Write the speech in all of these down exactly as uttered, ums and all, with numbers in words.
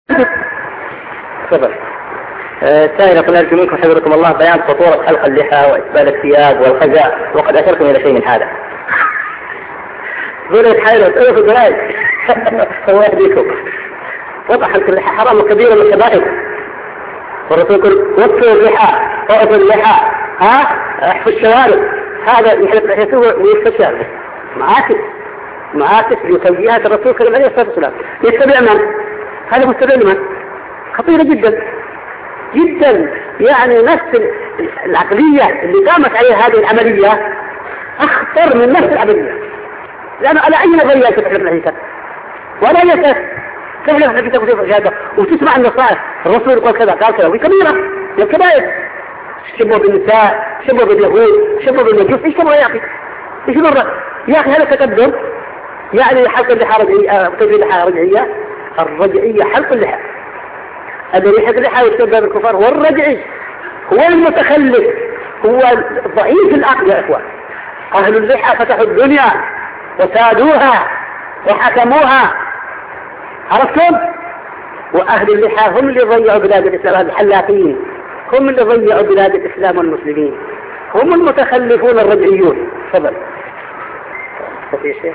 تفضل. السائل يقول أرجو منكم حفظكم الله بيان خطورة حلق اللحى وإسبال الثياب والخزاء، وقد أشرتم إلى شيء من هذا. ذو حيرة أنا في الجرايد الله يهديكم. وضع حلق اللحى حرام كبير من الكبائر، والرسول يقول وقفوا اللحى وقفوا اللحى ها احفوا الشوارب. هذا يحلق لحيته ويستشعر معاكس معاكس لتوجيهات الرسول صلى الله عليه وسلم. يتبع من؟ هذا متبع من؟ خطيرة جدا جدا. يعني نفس العقلية اللي قامت عليها هذه العملية أخطر من نفس العملية، لأنه على أي نظرية تحلق لحيتك ولا يسأل تحلق لحيتك وتفعل وتسمع النصائح الرسول يقول كذا قال كذا، وهي كبيرة من الكبائر. شبه بالنساء، شبه باليهود، شبه بالمجوس، ايش تبغى يا أخي؟ ايش مرة؟ يا أخي هذا تقدم. يعني حلق اللحى رجعية، كيف اللحى رجعية؟ الرجعية حلق اللحى. الذي يحلق اللحى ويتبع بالكفار هو الرجعي، هو المتخلف، هو ضعيف العقل يا إخوان. أهل اللحى فتحوا الدنيا وسادوها وحكموها، عرفتم؟ وأهل اللحى هم اللي ضيعوا بلاد الإسلام، الحلاقين هم اللي ضيعوا بلاد الإسلام والمسلمين، هم المتخلفون الرجعيون. تفضل. تفضل يا شيخ.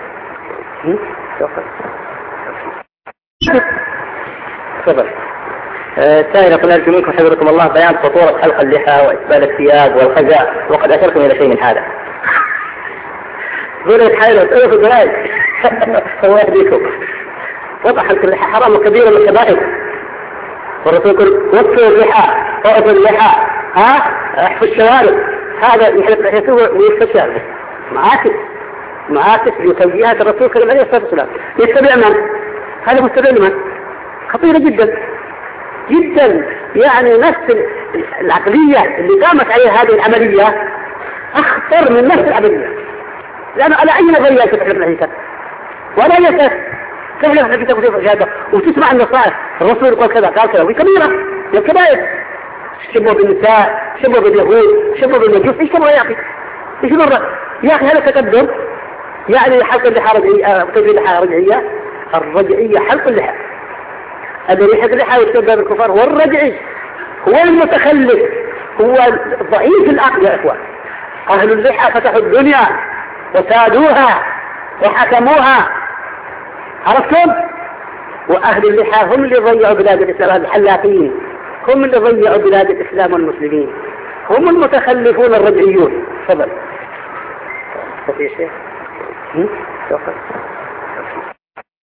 تفضل. السائل يقول أرجو منكم حفظكم الله بيان خطورة حلق اللحى وإسبال الثياب والخزاء، وقد أشرتم إلى شيء من هذا. ذو حيرة أنا في الجرايد الله يهديكم. وضع حلق اللحى حرام كبير من الكبائر، والرسول يقول وقفوا اللحى وقفوا اللحى ها احفوا الشوارب. هذا يحلق لحيته ويستشعر معاكس معاكس لتوجيهات الرسول صلى الله عليه وسلم. يتبع من؟ هذا متبع من؟ خطيرة جدا جدا. يعني نفس العقلية اللي قامت عليها هذه العملية أخطر من نفس العملية، لأنه على أي نظرية تحلق لحيتك ولا يسأل تحلق لحيتك وتفعل وتسمع النصائح الرسول يقول كذا قال كذا، وهي كبيرة من الكبائر. شبه بالنساء، شبه باليهود، شبه بالمجوس، ايش تبغى يا أخي؟ ايش مرة؟ يا أخي هذا تقدم. يعني حلق اللحى رجعية، كيف اللحى رجعية؟ الرجعية حلق اللحى. الذي يحلق اللحى ويتبع بالكفار هو الرجعي، هو المتخلف، هو ضعيف العقل يا إخوان. أهل اللحى فتحوا الدنيا وسادوها وحكموها، عرفتم؟ وأهل اللحى هم اللي ضيعوا بلاد الإسلام، الحلاقين هم اللي ضيعوا بلاد الإسلام والمسلمين، هم المتخلفون الرجعيون. تفضل. تفضل يا شيخ.